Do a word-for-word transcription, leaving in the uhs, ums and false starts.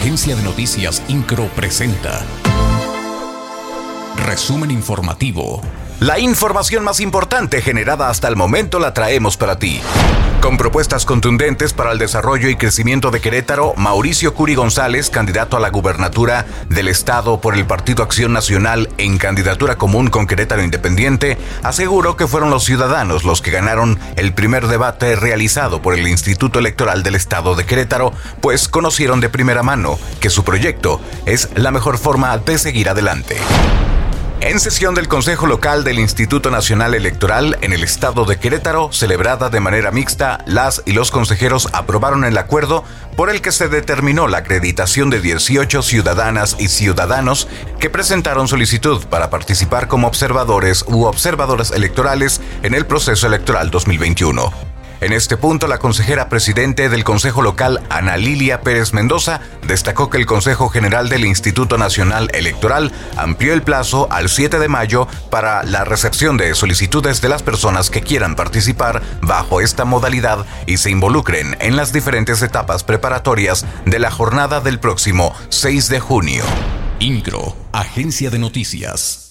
Agencia de Noticias Incro presenta Resumen informativo. La información más importante generada hasta el momento la traemos para ti. Con propuestas contundentes para el desarrollo y crecimiento de Querétaro, Mauricio Curi González, candidato a la gubernatura del estado por el Partido Acción Nacional en candidatura común con Querétaro Independiente, aseguró que fueron los ciudadanos los que ganaron el primer debate realizado por el Instituto Electoral del Estado de Querétaro, pues conocieron de primera mano que su proyecto es la mejor forma de seguir adelante. En sesión del Consejo Local del Instituto Nacional Electoral en el estado de Querétaro, celebrada de manera mixta, las y los consejeros aprobaron el acuerdo por el que se determinó la acreditación de dieciocho ciudadanas y ciudadanos que presentaron solicitud para participar como observadores u observadoras electorales en el proceso electoral dos mil veintiuno. En este punto, la consejera presidente del Consejo Local, Ana Lilia Pérez Mendoza, destacó que el Consejo General del Instituto Nacional Electoral amplió el plazo al siete de mayo para la recepción de solicitudes de las personas que quieran participar bajo esta modalidad y se involucren en las diferentes etapas preparatorias de la jornada del próximo seis de junio. Incro, Agencia de Noticias.